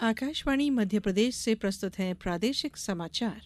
आकाशवाणी मध्य प्रदेश से प्रस्तुत है प्रादेशिक समाचार।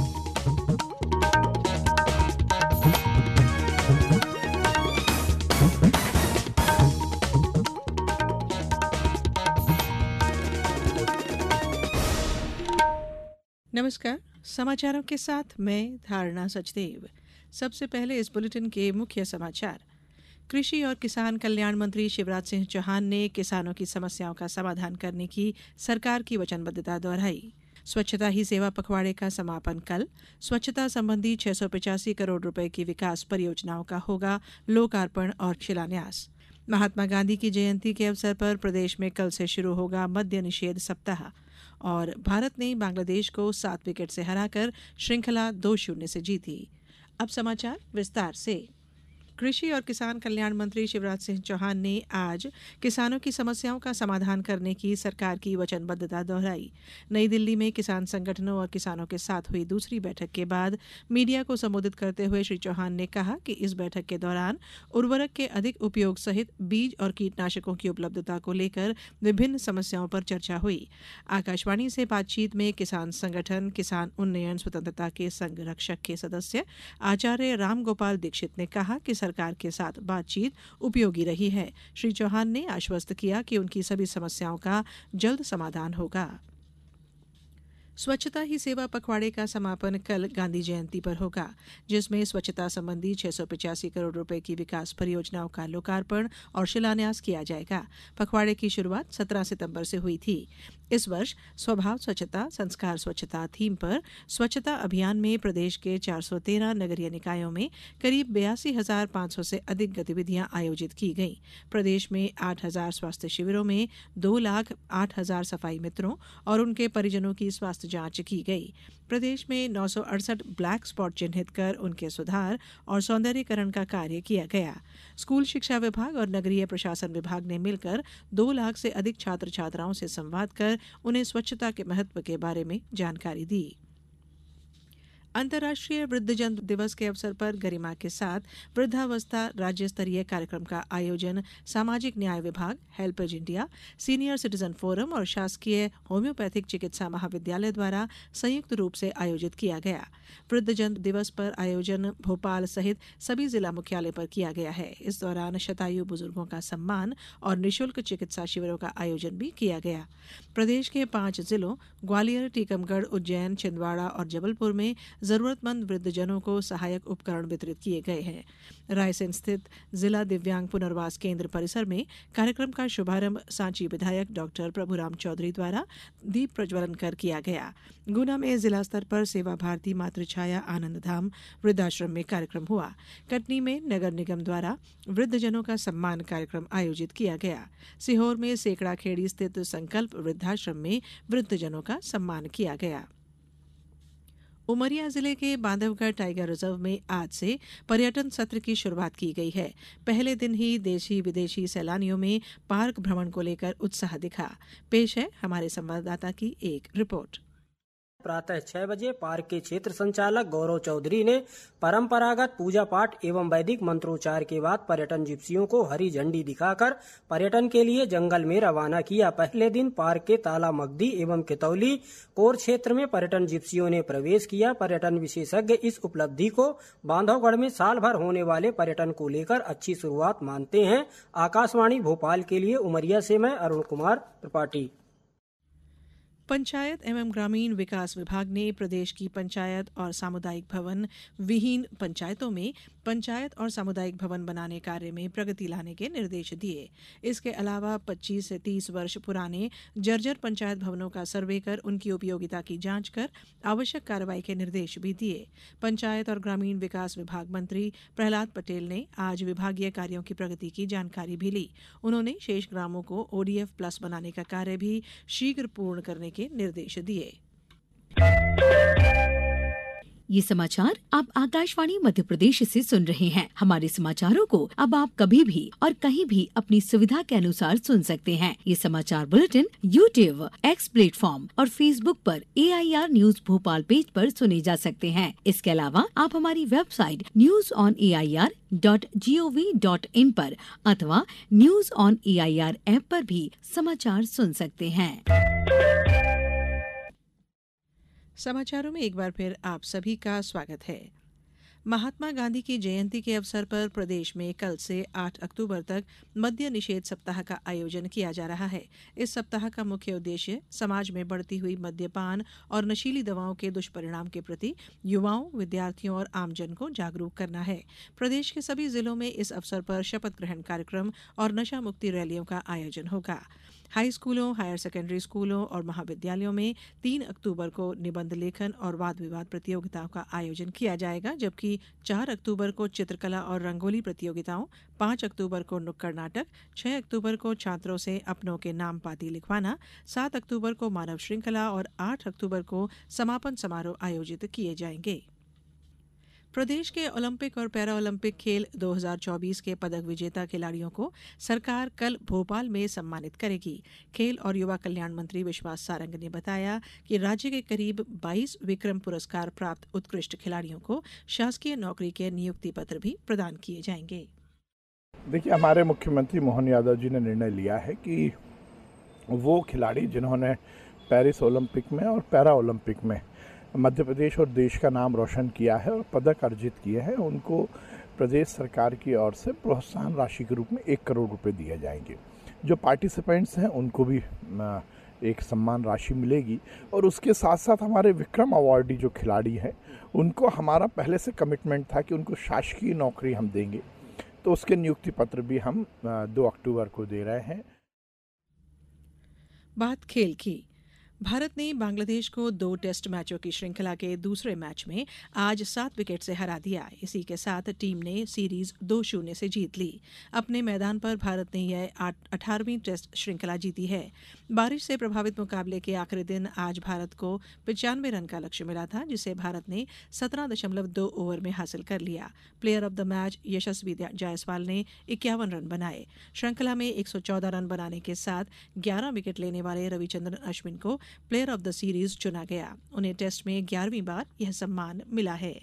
नमस्कार, समाचारों के साथ मैं धारणा सचदेव। सबसे पहले इस बुलेटिन के मुख्य समाचार। कृषि और किसान कल्याण मंत्री शिवराज सिंह चौहान ने किसानों की समस्याओं का समाधान करने की सरकार की वचनबद्धता दोहराई। स्वच्छता ही सेवा पखवाड़े का समापन कल। स्वच्छता संबंधी 685 करोड़ रुपए की विकास परियोजनाओं का होगा लोकार्पण और शिलान्यास। महात्मा गांधी की जयंती के अवसर पर प्रदेश में कल से शुरू होगा मद्य निषेध सप्ताह। और भारत ने बांग्लादेश को 7 विकेट से हराकर श्रृंखला 2-0 से जीती। अब समाचार विस्तार से। कृषि और किसान कल्याण मंत्री शिवराज सिंह चौहान ने आज किसानों की समस्याओं का समाधान करने की सरकार की वचनबद्धता दोहराई। नई दिल्ली में किसान संगठनों और किसानों के साथ हुई दूसरी बैठक के बाद मीडिया को संबोधित करते हुए श्री चौहान ने कहा कि इस बैठक के दौरान उर्वरक के अधिक उपयोग सहित बीज और कीटनाशकों की उपलब्धता को लेकर विभिन्न समस्याओं पर चर्चा हुई। आकाशवाणी से बातचीत में किसान संगठन किसान उन्नयन स्वतंत्रता के संघ रक्षक के सदस्य आचार्य रामगोपाल दीक्षित ने कहा कि सरकार के साथ बातचीत उपयोगी रही है। श्री चौहान ने आश्वस्त किया कि उनकी सभी समस्याओं का जल्द समाधान होगा। स्वच्छता ही सेवा पखवाड़े का समापन कल गांधी जयंती पर होगा, जिसमें स्वच्छता संबंधी 685 करोड़ रुपए की विकास परियोजनाओं का लोकार्पण और शिलान्यास किया जाएगा। पखवाड़े की शुरुआत 17 सितंबर से हुई थी। इस वर्ष स्वभाव स्वच्छता संस्कार स्वच्छता थीम पर स्वच्छता अभियान में प्रदेश के 413 नगरीय निकायों में करीब 82,500 से अधिक गतिविधियां आयोजित की गईं। प्रदेश में 8,000 स्वास्थ्य शिविरों में 2,08,000 सफाई मित्रों और उनके परिजनों की स्वास्थ्य जांच की गई। प्रदेश में 968 ब्लैक स्पॉट चिन्हित कर उनके सुधार और सौंदर्यीकरण का कार्य किया गया। स्कूल शिक्षा विभाग और नगरीय प्रशासन विभाग ने मिलकर 2 लाख से अधिक छात्र छात्राओं से संवाद कर उन्हें स्वच्छता के महत्व के बारे में जानकारी दी। अंतर्राष्ट्रीय वृद्धजन दिवस के अवसर पर गरिमा के साथ वृद्धावस्था राज्य स्तरीय कार्यक्रम का आयोजन सामाजिक न्याय विभाग, HelpAge India, senior citizen forum और शासकीय होम्योपैथिक चिकित्सा महाविद्यालय द्वारा संयुक्त रूप से आयोजित किया गया। वृद्धजन दिवस पर आयोजन भोपाल सहित सभी जिला मुख्यालय पर किया गया है। इस दौरान शतायु बुजुर्गों का सम्मान और निःशुल्क चिकित्सा शिविरों का आयोजन भी किया गया। प्रदेश के 5 जिलों ग्वालियर, टीकमगढ़, उज्जैन, छिंदवाड़ा और जबलपुर में जरूरतमंद वृद्धजनों को सहायक उपकरण वितरित किए गए हैं। रायसेन स्थित जिला दिव्यांग पुनर्वास केंद्र परिसर में कार्यक्रम का शुभारंभ सांची विधायक डॉक्टर प्रभुराम चौधरी द्वारा दीप प्रज्वलन कर किया गया। गुना में जिला स्तर पर सेवा भारती मातृछाया आनंद धाम वृद्धाश्रम में कार्यक्रम हुआ। कटनी में नगर निगम द्वारा वृद्धजनों का सम्मान कार्यक्रम आयोजित किया गया। सीहोर में सेकड़ा खेड़ी स्थित संकल्प वृद्धाश्रम में वृद्धजनों का सम्मान किया गया। उमरिया जिले के बांधवगढ़ टाइगर रिजर्व में आज से पर्यटन सत्र की शुरुआत की गई है। पहले दिन ही देशी विदेशी सैलानियों में पार्क भ्रमण को लेकर उत्साह दिखा। पेश है हमारे संवाददाता की एक रिपोर्ट। प्रातः 6 बजे पार्क के क्षेत्र संचालक गौरव चौधरी ने परंपरागत पूजा पाठ एवं वैदिक मंत्रोच्चार के बाद पर्यटन जिप्सियों को हरी झंडी दिखाकर पर्यटन के लिए जंगल में रवाना किया। पहले दिन पार्क के ताला मगदी एवं कितौली कोर क्षेत्र में पर्यटन जिप्सियों ने प्रवेश किया। पर्यटन विशेषज्ञ इस उपलब्धि को बांधवगढ़ में साल भर होने वाले पर्यटन को लेकर अच्छी शुरुआत मानते हैं। आकाशवाणी भोपाल के लिए उमरिया से मैं अरुण कुमार त्रिपाठी। पंचायत एवं ग्रामीण विकास विभाग ने प्रदेश की पंचायत और सामुदायिक भवन विहीन पंचायतों में पंचायत और सामुदायिक भवन बनाने कार्य में प्रगति लाने के निर्देश दिए। इसके अलावा 25 से 30 वर्ष पुराने जर्जर पंचायत भवनों का सर्वे कर उनकी उपयोगिता की जांच कर आवश्यक कार्रवाई के निर्देश भी दिए। पंचायत और ग्रामीण विकास विभाग मंत्री प्रहलाद पटेल ने आज विभागीय कार्यों की प्रगति की जानकारी भी ली। उन्होंने शेष ग्रामों को ODF प्लस बनाने का कार्य भी शीघ्र पूर्ण करने के निर्देश दिए। ये समाचार आप आकाशवाणी मध्य प्रदेश से सुन रहे हैं। हमारे समाचारों को अब आप कभी भी और कहीं भी अपनी सुविधा के अनुसार सुन सकते हैं। ये समाचार बुलेटिन YouTube, X प्लेटफॉर्म और Facebook पर AIR न्यूज भोपाल पेज पर सुने जा सकते हैं। इसके अलावा आप हमारी वेबसाइट newsonair.gov.in पर अथवा न्यूज ऑन AIR ऐप पर भी समाचार सुन सकते हैं। समाचारों में एक बार फिर आप सभी का स्वागत है। महात्मा गांधी की जयंती के अवसर पर प्रदेश में कल से 8 अक्टूबर तक मद्य निषेध सप्ताह का आयोजन किया जा रहा है। इस सप्ताह का मुख्य उद्देश्य समाज में बढ़ती हुई मद्यपान और नशीली दवाओं के दुष्परिणाम के प्रति युवाओं, विद्यार्थियों और आमजन को जागरूक करना है। प्रदेश के सभी जिलों में इस अवसर पर शपथ ग्रहण कार्यक्रम और नशा मुक्ति रैलियों का आयोजन होगा। हाई स्कूलों, हायर सेकेंडरी स्कूलों और महाविद्यालयों में 3 अक्टूबर को निबंध लेखन और वाद विवाद प्रतियोगिताओं का आयोजन किया जाएगा, जबकि 4 अक्टूबर को चित्रकला और रंगोली प्रतियोगिताओं, 5 अक्टूबर को नुक्कड़ नाटक, 6 अक्टूबर को छात्रों से अपनों के नाम पाती लिखवाना, 7 अक्टूबर को मानव श्रृंखला और 8 अक्टूबर को समापन समारोह आयोजित किए जाएंगे। प्रदेश के ओलंपिक और पैरा ओलंपिक खेल 2024 के पदक विजेता खिलाड़ियों को सरकार कल भोपाल में सम्मानित करेगी। खेल और युवा कल्याण मंत्री विश्वास सारंग ने बताया कि राज्य के करीब 22 विक्रम पुरस्कार प्राप्त उत्कृष्ट खिलाड़ियों को शासकीय नौकरी के नियुक्ति पत्र भी प्रदान किए जाएंगे। देखिए, हमारे मुख्यमंत्री मोहन यादव जी ने निर्णय लिया है कि वो खिलाड़ी जिन्होंने पेरिस ओलंपिक में और पैरा ओलंपिक में मध्य प्रदेश और देश का नाम रोशन किया है और पदक अर्जित किए हैं, उनको प्रदेश सरकार की ओर से प्रोत्साहन राशि के रूप में 1 करोड़ रुपए दिए जाएंगे। जो पार्टिसिपेंट्स हैं उनको भी एक सम्मान राशि मिलेगी और उसके साथ साथ हमारे विक्रम अवार्डी जो खिलाड़ी हैं उनको हमारा पहले से कमिटमेंट था कि उनको शासकीय नौकरी हम देंगे, तो उसके नियुक्ति पत्र भी हम 2 अक्टूबर को दे रहे हैं। बात खेल की। भारत ने बांग्लादेश को 2 टेस्ट मैचों की श्रृंखला के दूसरे मैच में आज 7 विकेट से हरा दिया। इसी के साथ टीम ने सीरीज 2-0 से जीत ली। अपने मैदान पर भारत ने यह 18वीं टेस्ट श्रृंखला जीती है। बारिश से प्रभावित मुकाबले के आखिरी दिन आज भारत को 95 रन का लक्ष्य मिला था, जिसे भारत ने 17.2 ओवर में हासिल कर लिया। Player of the match Yashasvi Jaiswal ने 51 रन बनाए। श्रृंखला में 114 रन बनाने के साथ 11 विकेट लेने वाले रविचंद्रन अश्विन को प्लेयर ऑफ द सीरीज चुना गया। उन्हें टेस्ट में 11वीं बार यह सम्मान मिला है।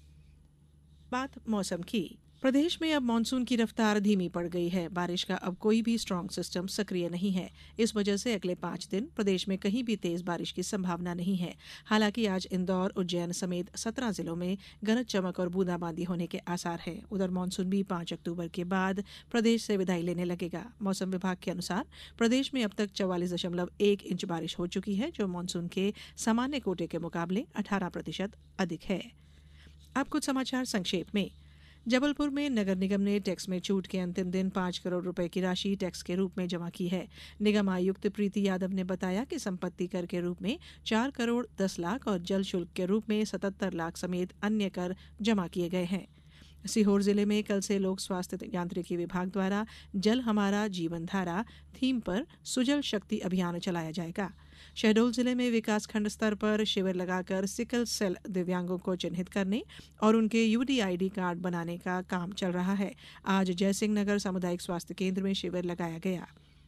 बात मौसम की। प्रदेश में अब मानसून की रफ्तार धीमी पड़ गई है। बारिश का अब कोई भी स्ट्रांग सिस्टम सक्रिय नहीं है। इस वजह से अगले 5 दिन प्रदेश में कहीं भी तेज बारिश की संभावना नहीं है। हालांकि आज इंदौर, उज्जैन समेत 17 जिलों में गरज चमक और बूंदाबांदी होने के आसार हैं। उधर मानसून भी 5 अक्टूबर के बाद प्रदेश से विदाई लेने लगेगा। मौसम विभाग के अनुसार प्रदेश में अब तक 44.1 इंच बारिश हो चुकी है, जो मानसून के सामान्य कोटे के मुकाबले 18% अधिक है। अब कुछ समाचार संक्षेप में। जबलपुर में नगर निगम ने टैक्स में छूट के अंतिम दिन 5 करोड़ रुपए की राशि टैक्स के रूप में जमा की है। निगम आयुक्त प्रीति यादव ने बताया कि संपत्ति कर के रूप में 4 करोड़ 10 लाख और जल शुल्क के रूप में 77 लाख समेत अन्य कर जमा किए गए हैं। सीहोर जिले में कल से लोक स्वास्थ्य यांत्रिकी विभाग द्वारा जल हमारा जीवन धारा थीम पर सुजल शक्ति अभियान चलाया जाएगा। शहडोल जिले में विकासखंड स्तर पर शिविर लगाकर सिकल सेल दिव्यांगों को चिन्हित करने और उनके यूडीआईडी कार्ड बनाने का काम चल रहा है। आज जयसिंह नगर सामुदायिक स्वास्थ्य केंद्र में शिविर लगाया गया।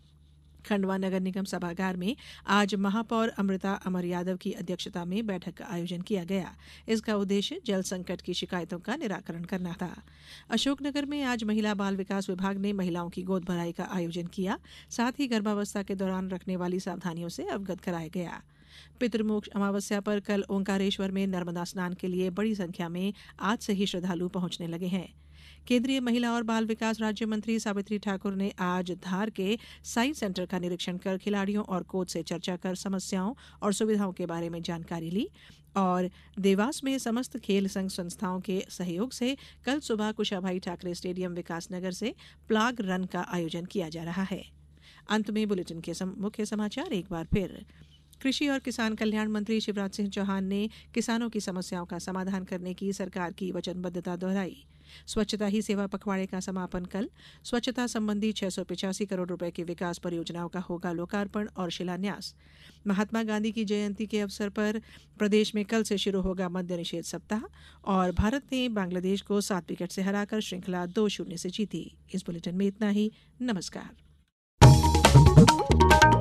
खंडवा नगर निगम सभागार में आज महापौर अमृता अमर यादव की अध्यक्षता में बैठक का आयोजन किया गया। इसका उद्देश्य जल संकट की शिकायतों का निराकरण करना था। अशोकनगर में आज महिला बाल विकास विभाग ने महिलाओं की गोद भराई का आयोजन किया। साथ ही गर्भावस्था के दौरान रखने वाली सावधानियों से अवगत कराया गया। पितृमोक्ष अमावस्या पर कल ओंकारेश्वर में नर्मदा स्नान के लिए बड़ी संख्या में आज से ही श्रद्धालु पहुंचने लगे हैं। केंद्रीय महिला और बाल विकास राज्य मंत्री सावित्री ठाकुर ने आज धार के साइंस सेंटर का निरीक्षण कर खिलाड़ियों और कोच से चर्चा कर समस्याओं और सुविधाओं के बारे में जानकारी ली। और देवास में समस्त खेल संघ संस्थाओं के सहयोग से कल सुबह कुशाभाई ठाकरे स्टेडियम विकासनगर से प्लाग रन का आयोजन किया जा रहा है। अंत में बुलेटिन के मुख्य समाचार एक बार फिर। कृषि और किसान कल्याण मंत्री शिवराज सिंह चौहान ने किसानों की समस्याओं का समाधान करने की सरकार की वचनबद्धता दोहराई। स्वच्छता ही सेवा पखवाड़े का समापन कल। स्वच्छता संबंधी 685 करोड़ रुपए की विकास परियोजनाओं का होगा लोकार्पण और शिलान्यास। महात्मा गांधी की जयंती के अवसर पर प्रदेश में कल से शुरू होगा मद्य निषेध सप्ताह। और भारत ने बांग्लादेश को 7 विकेट से हराकर श्रृंखला 2-0 से जीती। इस बुलेटिन में इतना ही। नमस्कार।